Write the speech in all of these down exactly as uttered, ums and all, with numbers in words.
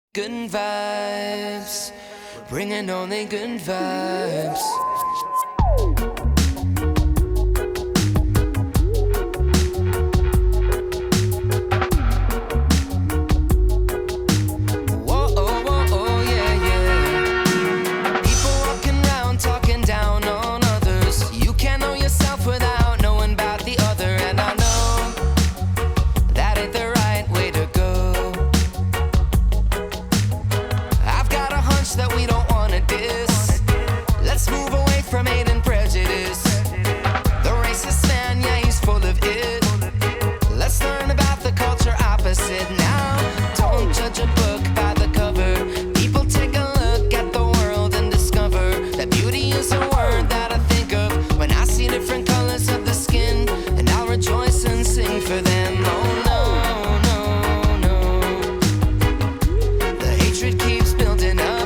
Good vibes, bringing only good vibes. Whoa, oh, oh, oh, yeah, yeah. People walking around talking down on others. You can't know yourself without knowing about the other. And I know that ain't the right way to go. That we don't wanna diss. Let's move away from hate and prejudice. The racist man, yeah, he's full of it. Let's learn about the culture opposite now. Don't judge a book by the cover. People, take a look at the world and discover that beauty is a word that I think of when I see different colors of the skin, and I'll rejoice and sing for them. Oh no, no, no. The hatred keeps building up.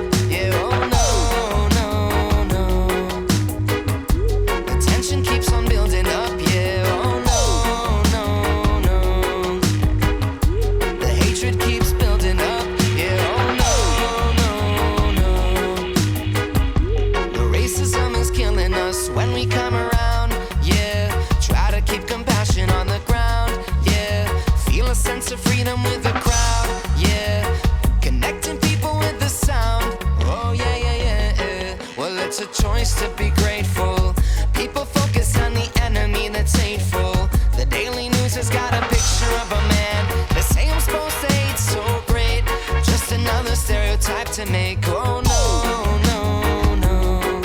When we come around, yeah, try to keep compassion on the ground, yeah, feel a sense of freedom with the crowd, yeah, connecting people with the sound, oh yeah, yeah, yeah, yeah. Well, it's a choice to be grateful. People focus on the enemy that's hateful. The Daily News has got a picture of a man. They say I'm supposed to hate so great, just another stereotype to make. Oh no, no, no.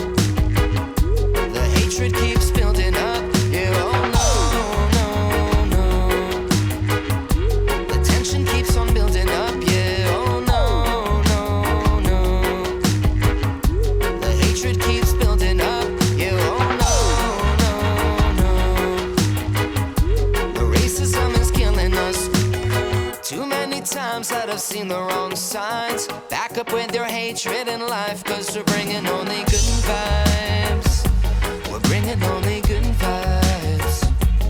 Hatred keeps building up, yeah, oh no, no, no. The tension keeps on building up, yeah, oh no, no, no. The hatred keeps building up, yeah, oh no, no, no. The racism is killing us. Too many times that I've seen the wrong signs. Back up with your hatred in life, cause we're bringing only good vibes. We're bringing only good vibes.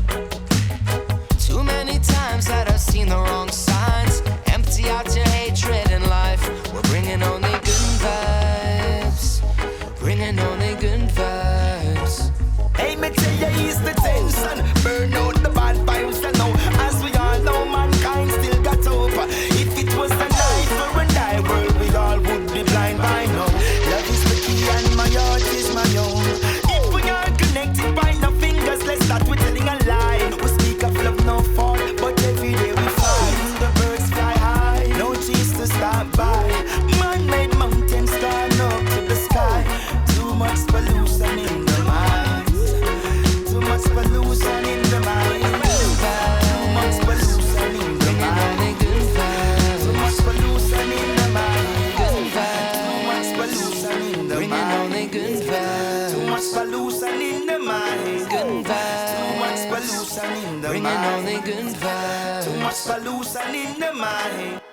Too many times that I've seen the wrong signs. Empty out your hatred in life. We're bringing only good vibes. We're bringing only good vibes. Hey, me tell you, ease the tension. Burn out the bad vibes and now, as we all know, mankind still got hope. If it was a night for a die world, we all would be blind by now. Love is the key and my heart is my own. Connected by no fingers, let's start with telling a lie. We speak of love, no fault, but every day we fight. The birds fly high, no trees to stop by. Man-made mountains gone up to the sky. Too much pollution in the minds. Too much pollution in the mind. Too much pollution in the mind. Too much pollution in the mind. Too much pollution in the mind. Too much pollution in the mind. Good vibes. Too much pollution in the Bringing mind. only good vibes. Too much pollution in the mind.